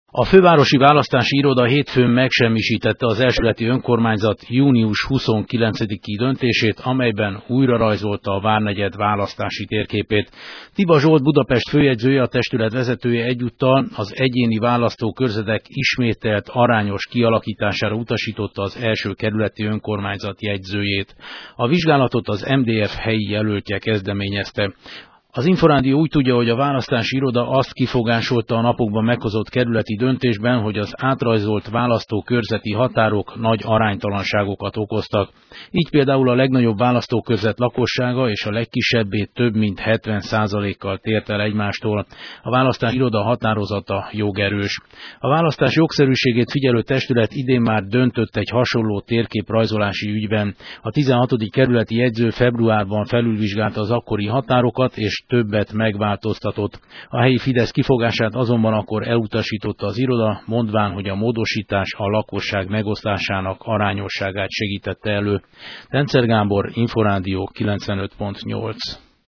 A fővárosi választási iroda hétfőn megsemmisítette az elsőleti önkormányzat június 29-i döntését, amelyben újrarajzolta a várnegyed választási térképét. Tiba Zsolt Budapest főjegyzője, a testület vezetője egyúttal az egyéni választókörzetek ismételt arányos kialakítására utasította az első kerületi önkormányzat jegyzőjét. A vizsgálatot az MDF helyi jelöltje kezdeményezte. Az Inforádió úgy tudja, hogy a választási iroda azt kifogásolta a napokban meghozott kerületi döntésben, hogy az átrajzolt választókörzeti határok nagy aránytalanságokat okoztak. Így például a legnagyobb választókörzet lakossága és a legkisebbé több mint 70%-kal tért el egymástól. A választási iroda határozata jogerős. A választás jogszerűségét figyelő testület idén már döntött egy hasonló térképrajzolási ügyben. A 16. kerületi jegyző februárban felülvizsgálta az akkori határokat és többet megváltoztatott. A helyi Fidesz kifogását azonban akkor elutasította az iroda, mondván, hogy a módosítás a lakosság megosztásának arányosságát segítette elő. Tencer Gábor, Inforádió 95.8.